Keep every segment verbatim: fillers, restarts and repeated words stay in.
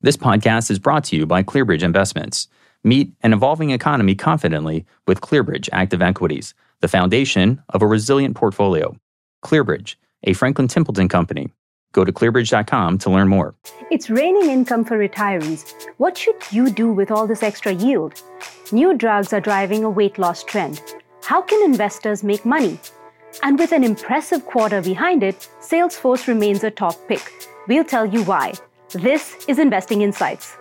This podcast is brought to you by ClearBridge Investments. Meet an evolving economy confidently with ClearBridge Active Equities, the foundation of a resilient portfolio. ClearBridge, a Franklin Templeton company. Go to clearbridge dot com to learn more. It's raining income for retirees. What should you do with all this extra yield? New drugs are driving a weight loss trend. How can investors make money? And with an impressive quarter behind it, Salesforce remains a top pick. We'll tell you why. This is Investing Insights.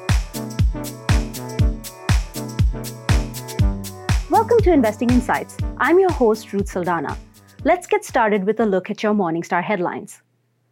Welcome to Investing Insights. I'm your host, Ruth Saldana. Let's get started with a look at your Morningstar headlines.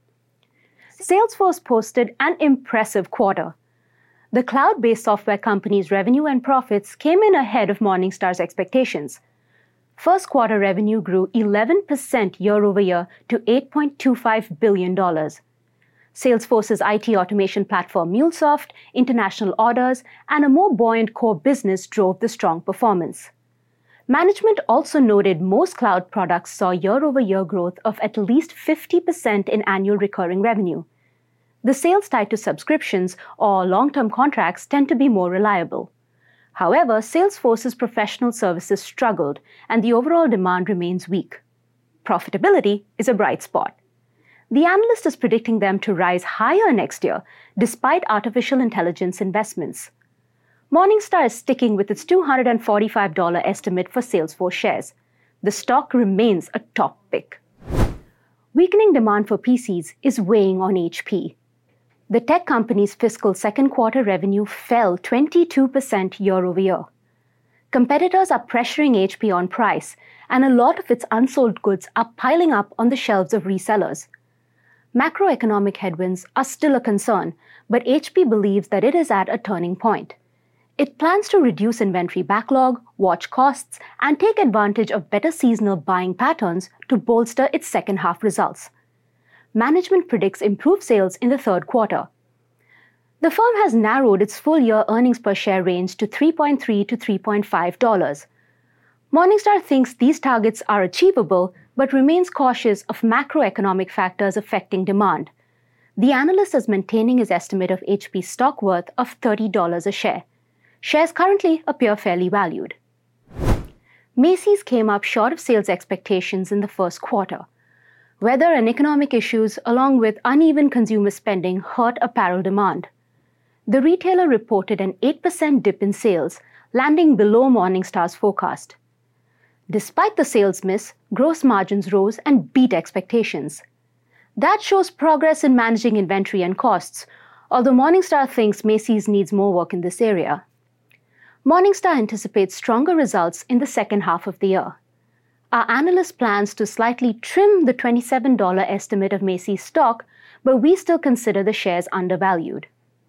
Salesforce posted an impressive quarter. The cloud-based software company's revenue and profits came in ahead of Morningstar's expectations. First quarter revenue grew eleven percent year over year to eight point two five billion dollars. Salesforce's I T automation platform MuleSoft, international orders, and a more buoyant core business drove the strong performance. Management also noted most cloud products saw year-over-year growth of at least fifty percent in annual recurring revenue. The sales tied to subscriptions or long-term contracts tend to be more reliable. However, Salesforce's professional services struggled, and the overall demand remains weak. Profitability is a bright spot. The analyst is predicting them to rise higher next year, despite artificial intelligence investments. Morningstar is sticking with its two hundred forty-five dollars estimate for Salesforce shares. The stock remains a top pick. Weakening demand for P Cs is weighing on H P. The tech company's fiscal second quarter revenue fell twenty-two percent year over year. Competitors are pressuring H P on price, and a lot of its unsold goods are piling up on the shelves of resellers. Macroeconomic headwinds are still a concern, but H P believes that it is at a turning point. It plans to reduce inventory backlog, watch costs, and take advantage of better seasonal buying patterns to bolster its second half results. Management predicts improved sales in the third quarter. The firm has narrowed its full-year earnings per share range to three point three to three point five dollars. Morningstar thinks these targets are achievable, but remains cautious of macroeconomic factors affecting demand. The analyst is maintaining his estimate of H P's stock worth of thirty dollars a share. Shares currently appear fairly valued. Macy's came up short of sales expectations in the first quarter. Weather and economic issues, along with uneven consumer spending, hurt apparel demand. The retailer reported an eight percent dip in sales, landing below Morningstar's forecast. Despite the sales miss, gross margins rose and beat expectations. That shows progress in managing inventory and costs, although Morningstar thinks Macy's needs more work in this area. Morningstar anticipates stronger results in the second half of the year. Our analyst plans to slightly trim the twenty-seven dollars estimate of Macy's stock, but we still consider the shares undervalued.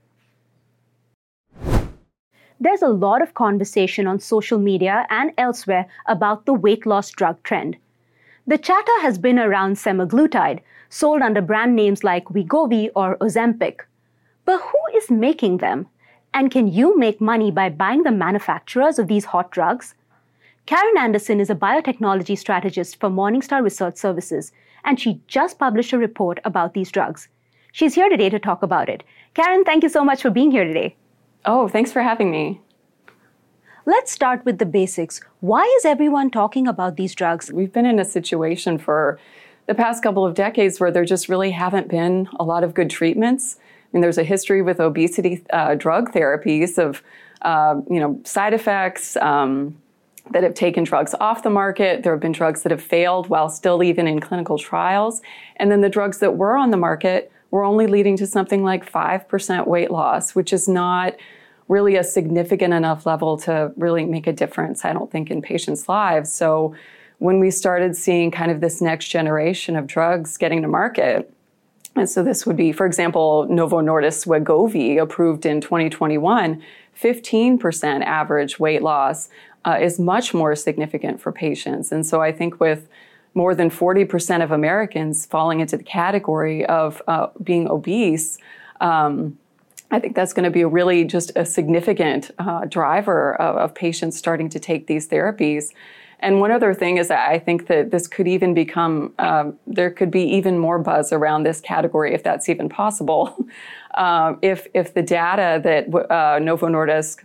There's a lot of conversation on social media and elsewhere about the weight loss drug trend. The chatter has been around semaglutide, sold under brand names like Wegovy or Ozempic. But who is making them? And can you make money by buying the manufacturers of these hot drugs? Karen Anderson is a biotechnology strategist for Morningstar Research Services, and she just published a report about these drugs. She's here today to talk about it. Karen, thank you so much for being here today. Oh, thanks for having me. Let's start with the basics. Why is everyone talking about these drugs? We've been in a situation for the past couple of decades where there just really haven't been a lot of good treatments. I mean, there's a history with obesity uh, drug therapies of, uh, you know, side effects um, that have taken drugs off the market. There have been drugs that have failed while still even in clinical trials. And then the drugs that were on the market were only leading to something like five percent weight loss, which is not really a significant enough level to really make a difference, I don't think, in patients' lives. So when we started seeing kind of this next generation of drugs getting to market, and so this would be, for example, Novo Nordisk Wegovy, approved in twenty twenty-one, fifteen percent average weight loss uh, is much more significant for patients. And so I think with more than forty percent of Americans falling into the category of uh, being obese, um, I think that's going to be a really just a significant uh, driver of, of patients starting to take these therapies. And one other thing is that I think that this could even become, um, there could be even more buzz around this category if that's even possible. uh, if if the data that uh, Novo Nordisk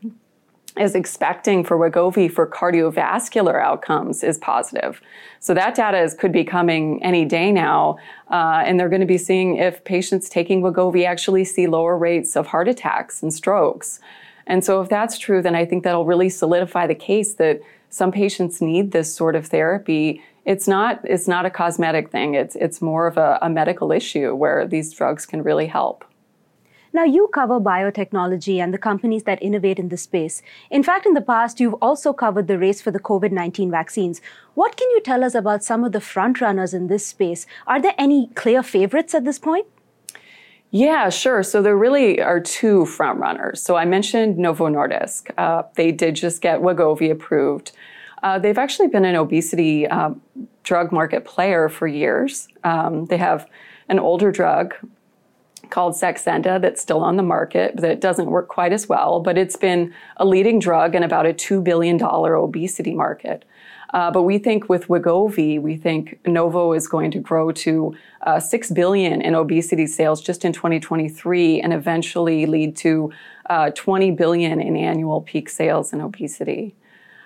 is expecting for Wegovy for cardiovascular outcomes is positive. So that data is, could be coming any day now, uh, and they're going to be seeing if patients taking Wegovy actually see lower rates of heart attacks and strokes. And so if that's true, then I think that'll really solidify the case that some patients need this sort of therapy. It's not, it's not a cosmetic thing. It's, it's more of a, a medical issue where these drugs can really help. Now, you cover biotechnology and the companies that innovate in this space. In fact, in the past, you've also covered the race for the COVID nineteen vaccines. What can you tell us about some of the front runners in this space? Are there any clear favorites at this point? Yeah, sure. So there really are two front runners. So I mentioned Novo Nordisk. Uh, they did just get Wegovy approved. Uh, they've actually been an obesity uh, drug market player for years. Um, they have an older drug called Saxenda that's still on the market that doesn't work quite as well, but it's been a leading drug in about a two billion dollars obesity market. Uh, but we think with Wegovy, we think Novo is going to grow to uh, six billion dollars in obesity sales just in twenty twenty-three and eventually lead to uh, twenty billion dollars in annual peak sales in obesity.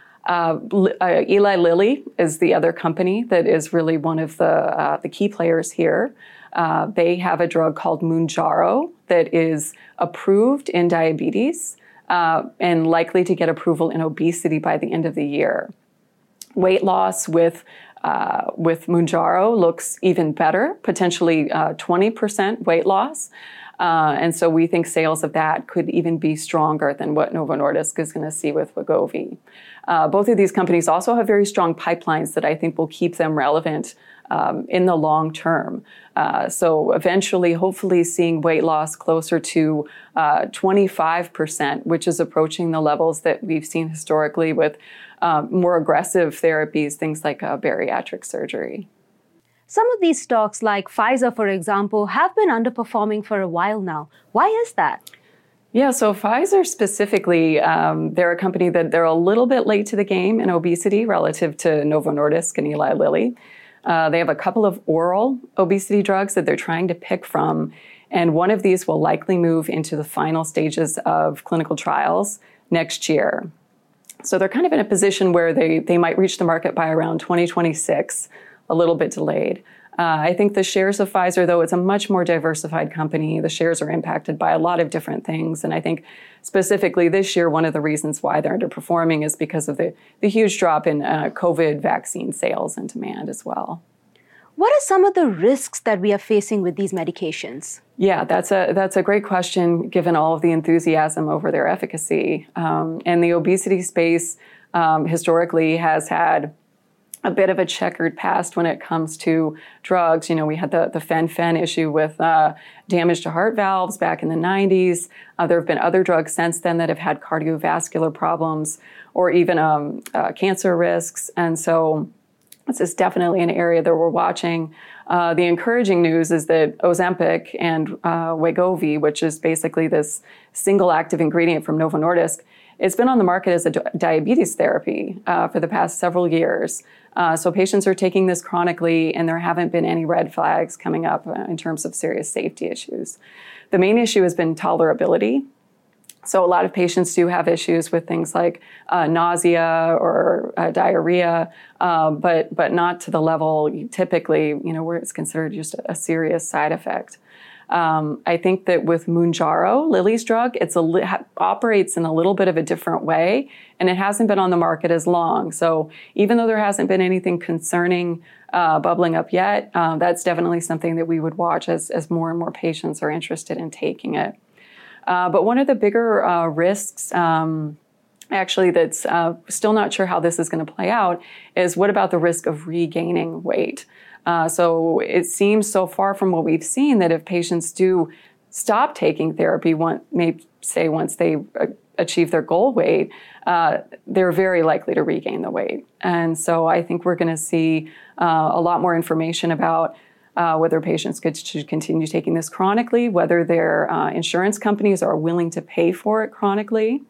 Uh, uh, Eli Lilly is the other company that is really one of the, uh, the key players here. Uh, they have a drug called Mounjaro that is approved in diabetes uh, and likely to get approval in obesity by the end of the year. Weight loss with uh, with Mounjaro looks even better, potentially uh, twenty percent weight loss. Uh, and so we think sales of that could even be stronger than what Novo Nordisk is going to see with Wegovy. Uh, both of these companies also have very strong pipelines that I think will keep them relevant um, in the long term. Uh, so eventually, hopefully seeing weight loss closer to uh, twenty-five percent, which is approaching the levels that we've seen historically with um, more aggressive therapies, things like uh, bariatric surgery. Some of these stocks, like Pfizer, for example, have been underperforming for a while now. Why is that? Yeah, so Pfizer specifically, um, they're a company that they're a little bit late to the game in obesity relative to Novo Nordisk and Eli Lilly. Uh, they have a couple of oral obesity drugs that they're trying to pick from, and one of these will likely move into the final stages of clinical trials next year. So they're kind of in a position where they, they might reach the market by around twenty twenty-six, a little bit delayed. Uh, I think the shares of Pfizer, though, it's a much more diversified company. The shares are impacted by a lot of different things. And I think specifically this year, one of the reasons why they're underperforming is because of the, the huge drop in uh, COVID vaccine sales and demand as well. What are some of the risks that we are facing with these medications? Yeah, that's a that's a great question, given all of the enthusiasm over their efficacy. Um, and the obesity space um, historically has had a bit of a checkered past when it comes to drugs. You know, we had the, the fen-phen issue with uh, damage to heart valves back in the nineties. Uh, there have been other drugs since then that have had cardiovascular problems or even um, uh, cancer risks. And so this is definitely an area that we're watching. Uh, the encouraging news is that Ozempic and uh, Wegovy, which is basically this single active ingredient from Novo Nordisk, it's been on the market as a diabetes therapy uh, for the past several years. Uh, so patients are taking this chronically, and there haven't been any red flags coming up in terms of serious safety issues. The main issue has been tolerability. So a lot of patients do have issues with things like uh, nausea or uh, diarrhea, uh, but but not to the level typically, you know, where it's considered just a serious side effect. Um, I think that with Mounjaro, Lilly's drug, it's a li- operates in a little bit of a different way, and it hasn't been on the market as long. So even though there hasn't been anything concerning uh, bubbling up yet, uh, that's definitely something that we would watch as, as more and more patients are interested in taking it. Uh, but one of the bigger uh, risks, um, actually, that's uh, still not sure how this is going to play out, is what about the risk of regaining weight? Uh, so it seems so far from what we've seen that if patients do stop taking therapy, one, maybe say once they uh, achieve their goal weight, uh, they're very likely to regain the weight. And so I think we're going to see uh, a lot more information about uh, whether patients could, should continue taking this chronically, whether their uh, insurance companies are willing to pay for it chronically,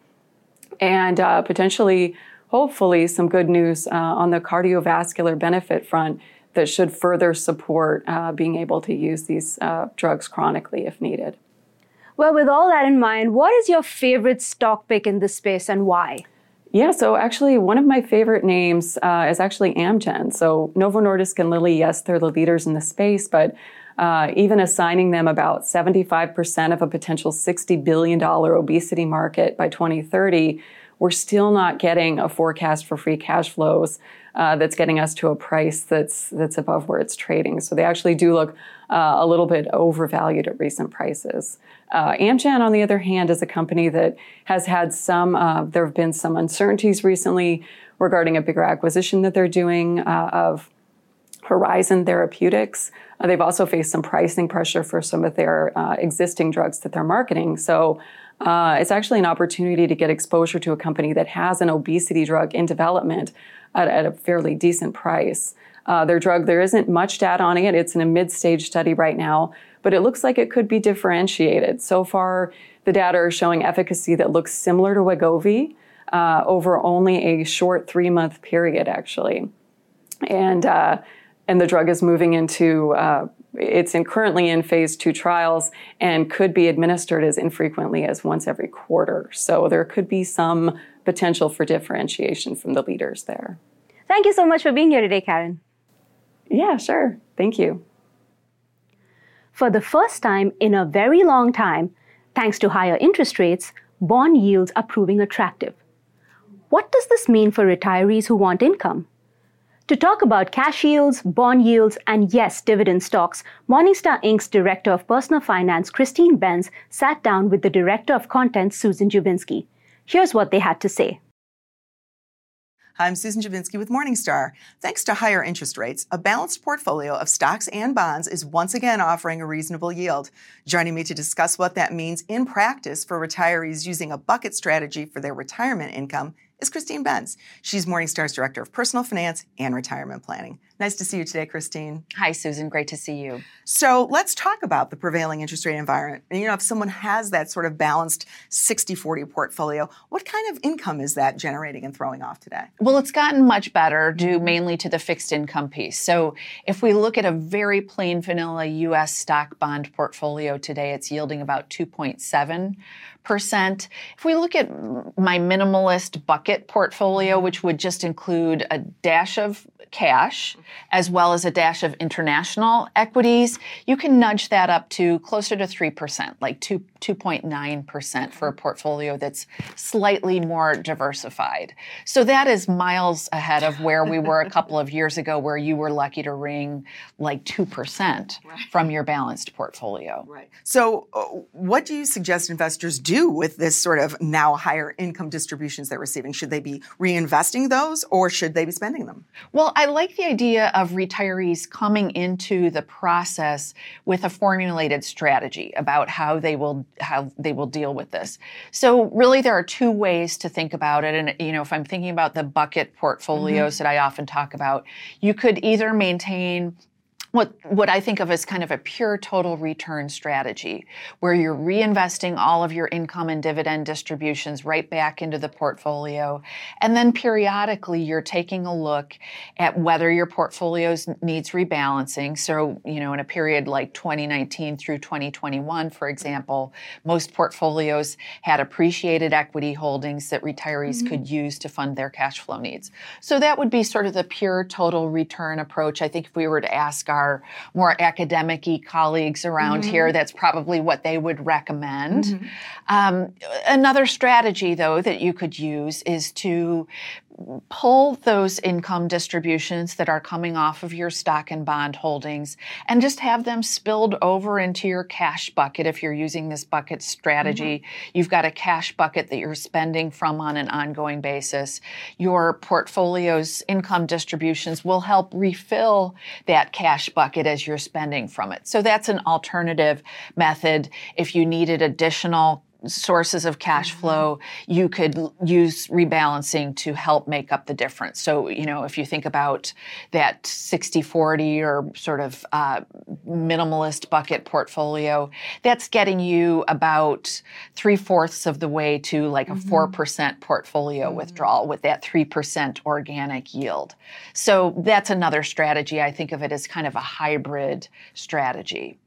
and uh, potentially, hopefully, some good news uh, on the cardiovascular benefit front that should further support uh, being able to use these uh, drugs chronically if needed. Well, with all that in mind, what is your favorite stock pick in this space and why? Yeah, so actually one of my favorite names uh, is actually Amgen. So Novo Nordisk and Lilly, yes, they're the leaders in the space, but uh, even assigning them about seventy-five percent of a potential sixty billion dollars obesity market by twenty thirty, we're still not getting a forecast for free cash flows uh, that's getting us to a price that's that's above where it's trading. So they actually do look uh, a little bit overvalued at recent prices. Uh, Amgen, on the other hand, is a company that has had some, uh, there have been some uncertainties recently regarding a bigger acquisition that they're doing uh, of Horizon Therapeutics. Uh, they've also faced some pricing pressure for some of their uh, existing drugs that they're marketing. So uh, it's actually an opportunity to get exposure to a company that has an obesity drug in development at, at a fairly decent price. Uh, their drug, there isn't much data on it. It's in a mid-stage study right now, but it looks like it could be differentiated. So far, the data are showing efficacy that looks similar to Wegovy uh, over only a short three-month period, actually. And uh, and the drug is moving into, uh, it's in, currently in phase two trials and could be administered as infrequently as once every quarter. So there could be some potential for differentiation from the leaders there. Thank you so much for being here today, Karen. Yeah, sure. Thank you. For the first time in a very long time, thanks to higher interest rates, bond yields are proving attractive. What does this mean for retirees who want income? To talk about cash yields, bond yields, and yes, dividend stocks, Morningstar Incorporated's Director of Personal Finance, Christine Benz, sat down with the Director of Content, Susan Jubinsky. Here's what they had to say. Hi, I'm Susan Jubinsky with Morningstar. Thanks to higher interest rates, a balanced portfolio of stocks and bonds is once again offering a reasonable yield. Joining me to discuss what that means in practice for retirees using a bucket strategy for their retirement income is Christine Benz. She's Morningstar's Director of Personal Finance and Retirement Planning. Nice to see you today, Christine. Hi, Susan. Great to see you. So let's talk about the prevailing interest rate environment. You know, if someone has that sort of balanced sixty forty portfolio, what kind of income is that generating and throwing off today? Well, it's gotten much better due mainly to the fixed income piece. So if we look at a very plain vanilla U S stock bond portfolio today, it's yielding about two point seven percent. If we look at my minimalist bucket portfolio, which would just include a dash of cash as well as a dash of international equities, you can nudge that up to closer to three percent, like two, 2.9% for a portfolio that's slightly more diversified. So that is miles ahead of where we were a couple of years ago, where you were lucky to wring like two percent right. from your balanced portfolio. Right. So uh, what do you suggest investors do with this sort of now higher income distributions they're receiving? Should they be reinvesting those or should they be spending them? Well, I like the idea of retirees coming into the process with a formulated strategy about how they will how they will deal with this. So really there are two ways to think about it. And you know, if I'm thinking about the bucket portfolios mm-hmm. that I often talk about, you could either maintain What what I think of as kind of a pure total return strategy, where you're reinvesting all of your income and dividend distributions right back into the portfolio. And then periodically you're taking a look at whether your portfolio needs rebalancing. So, you know, in a period like twenty nineteen through twenty twenty-one, for example, most portfolios had appreciated equity holdings that retirees mm-hmm. could use to fund their cash flow needs. So that would be sort of the pure total return approach. I think if we were to ask our our more academic-y colleagues around mm-hmm. here, that's probably what they would recommend. Mm-hmm. Um, another strategy, though, that you could use is to pull those income distributions that are coming off of your stock and bond holdings and just have them spilled over into your cash bucket. If you're using this bucket strategy, mm-hmm. you've got a cash bucket that you're spending from on an ongoing basis. Your portfolio's income distributions will help refill that cash bucket as you're spending from it. So that's an alternative method. If you needed additional sources of cash flow, you could use rebalancing to help make up the difference. So, you know, if you think about that sixty forty or sort of uh, minimalist bucket portfolio, that's getting you about three-fourths of the way to like a mm-hmm. four percent portfolio mm-hmm. withdrawal with that three percent organic yield. So that's another strategy. I think of it as kind of a hybrid strategy.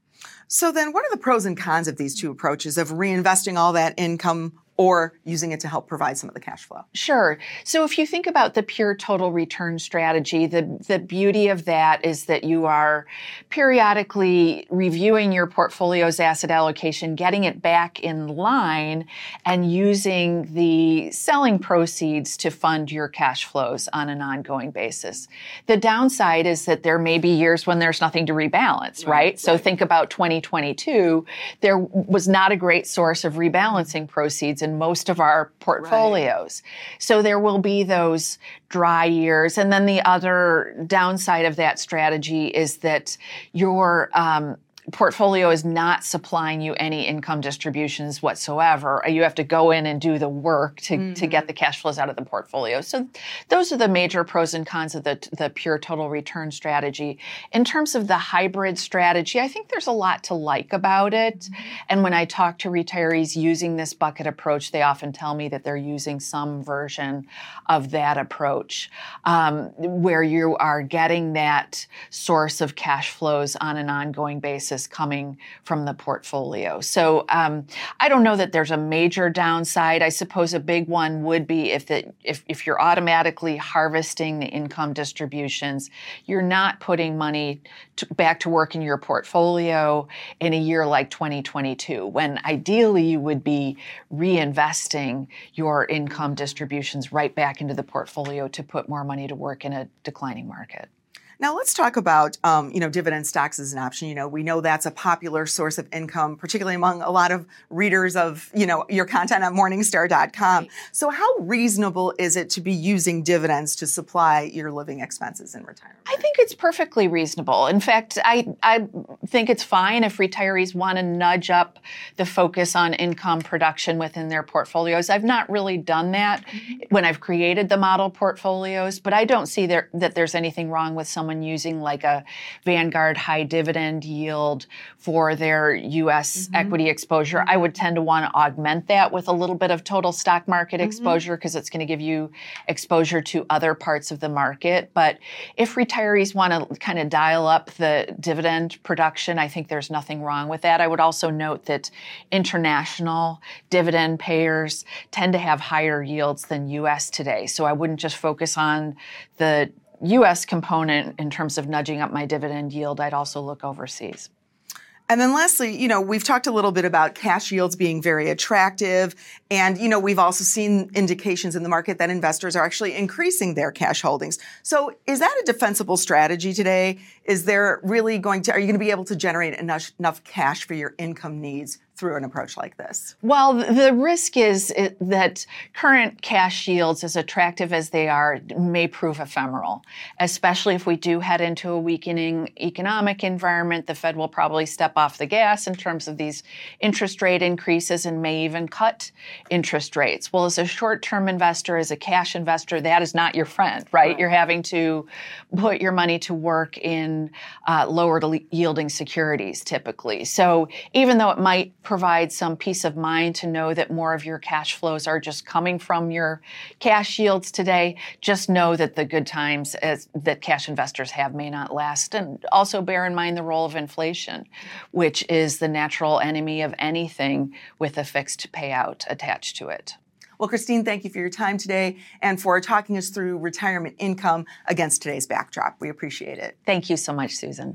So then what are the pros and cons of these two approaches of reinvesting all that income or using it to help provide some of the cash flow? Sure. So if you think about the pure total return strategy, the, the beauty of that is that you are periodically reviewing your portfolio's asset allocation, getting it back in line, and using the selling proceeds to fund your cash flows on an ongoing basis. The downside is that there may be years when there's nothing to rebalance, right? right? So right. Think about twenty twenty-two. There was not a great source of rebalancing proceeds in most of our portfolios. Right. So there will be those dry years. And then the other downside of that strategy is that your um, portfolio is not supplying you any income distributions whatsoever. You have to go in and do the work to, mm-hmm. to get the cash flows out of the portfolio. So those are the major pros and cons of the, the pure total return strategy. In terms of the hybrid strategy, I think there's a lot to like about it. Mm-hmm. And when I talk to retirees using this bucket approach, they often tell me that they're using some version of that approach, um, where you are getting that source of cash flows on an ongoing basis coming from the portfolio. So um, I don't know that there's a major downside. I suppose a big one would be if, the, if, if you're automatically harvesting the income distributions, you're not putting money to, back to work in your portfolio in a year like twenty twenty-two, when ideally you would be reinvesting your income distributions right back into the portfolio to put more money to work in a declining market. Now let's talk about, um, you know, dividend stocks as an option. You know, we know that's a popular source of income, particularly among a lot of readers of, you know, your content at Morningstar dot com. Right. So how reasonable is it to be using dividends to supply your living expenses in retirement? I think it's perfectly reasonable. In fact, I, I think it's fine if retirees want to nudge up the focus on income production within their portfolios. I've not really done that mm-hmm. when I've created the model portfolios, but I don't see there, that there's anything wrong with someone using like a Vanguard high dividend yield for their U S mm-hmm. equity exposure. Mm-hmm. I would tend to want to augment that with a little bit of total stock market mm-hmm. exposure, because it's going to give you exposure to other parts of the market. But if retirees want to kind of dial up the dividend production, I think there's nothing wrong with that. I would also note that international dividend payers tend to have higher yields than U S today. So I wouldn't just focus on the U S component in terms of nudging up my dividend yield. I'd also look overseas. And then lastly, you know, we've talked a little bit about cash yields being very attractive. And, you know, we've also seen indications in the market that investors are actually increasing their cash holdings. So is that a defensible strategy today? Is there really going to, are you going to be able to generate enough, enough cash for your income needs through an approach like this? Well, the risk is it, that current cash yields, as attractive as they are, may prove ephemeral, especially if we do head into a weakening economic environment. The Fed will probably step off the gas in terms of these interest rate increases and may even cut interest rates. Well, as a short-term investor, as a cash investor, that is not your friend, right? right. You're having to put your money to work in uh, lower yielding securities typically. So even though it might provide some peace of mind to know that more of your cash flows are just coming from your cash yields today, just know that the good times as, that cash investors have may not last. And also bear in mind the role of inflation, which is the natural enemy of anything with a fixed payout attached to it. Well, Christine, thank you for your time today and for talking us through retirement income against today's backdrop. We appreciate it. Thank you so much, Susan.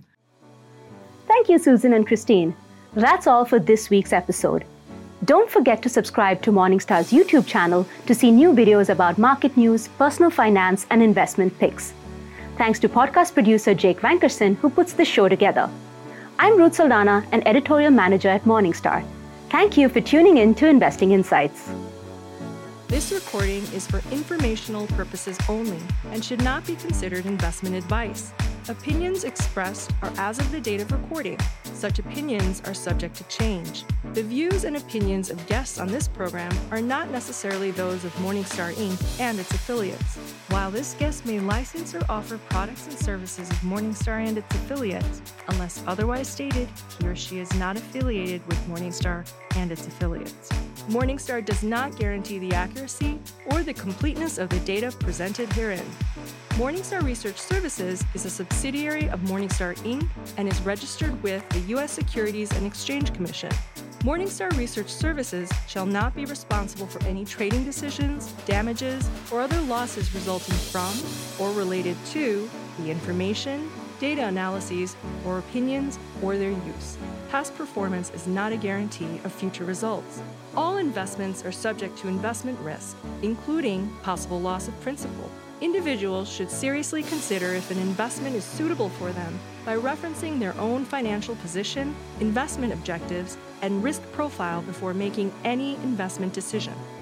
Thank you, Susan and Christine. That's all for this week's episode. Don't forget to subscribe to Morningstar's YouTube channel to see new videos about market news, personal finance, and investment picks. Thanks to podcast producer Jake Vankerson, who puts the show together. I'm Ruth Saldana, an editorial manager at Morningstar. Thank you for tuning in to Investing Insights. This recording is for informational purposes only and should not be considered investment advice. Opinions expressed are as of the date of recording. Such opinions are subject to change. The views and opinions of guests on this program are not necessarily those of Morningstar Incorporated and its affiliates. While this guest may license or offer products and services of Morningstar and its affiliates, unless otherwise stated, he or she is not affiliated with Morningstar and its affiliates. Morningstar does not guarantee the accuracy or the completeness of the data presented herein. Morningstar Research Services is a subsidiary of Morningstar, Incorporated and is registered with the U S Securities and Exchange Commission. Morningstar Research Services shall not be responsible for any trading decisions, damages, or other losses resulting from or related to the information, data analyses, or opinions, or their use. Past performance is not a guarantee of future results. All investments are subject to investment risk, including possible loss of principal. Individuals should seriously consider if an investment is suitable for them by referencing their own financial position, investment objectives, and risk profile before making any investment decision.